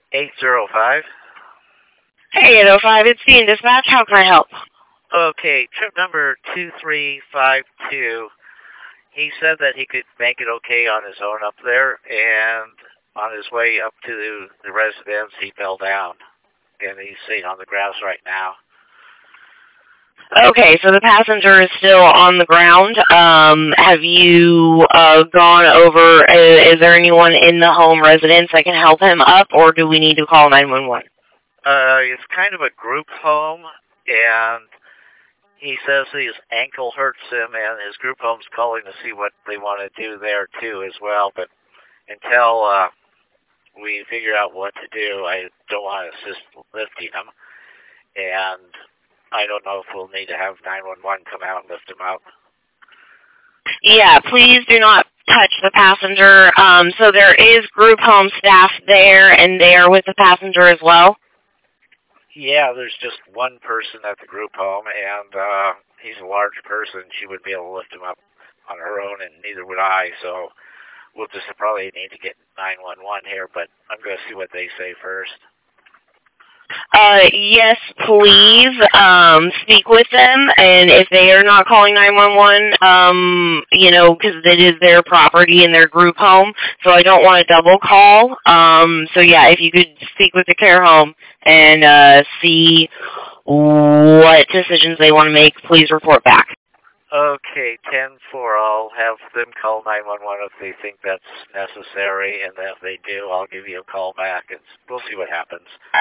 805. Hey, 805, it's Dean Dispatch. How can I help? Okay, trip number 2352. He said that he could make it okay on his own up there, and on his way up to the residence, he fell down, and he's sitting on the grass right now. Okay, so the passenger is still on the ground. Have you gone over, is there anyone in the home residence that can help him up, or do we need to call 911? It's kind of a group home, and he says his ankle hurts him, and his group home's calling to see what they want to do there, too, as well. But until we figure out what to do, I don't want to assist lifting him. And I don't know if we'll need to have 911 come out and lift him up. Yeah, please do not touch the passenger. So there is group home staff there, and they are with the passenger as well? Yeah, there's just one person at the group home, and he's a large person. She wouldn't be able to lift him up on her own, and neither would I, so we'll just probably need to get 911 here, but I'm going to see what they say first. Yes, please, speak with them, and if they are not calling 911, because it is their property and their group home, so I don't want a double call. So yeah, if you could speak with the care home and, see what decisions they want to make, please report back. Okay, 10-4, I'll have them call 911 if they think that's necessary, and if they do, I'll give you a call back, and we'll see what happens.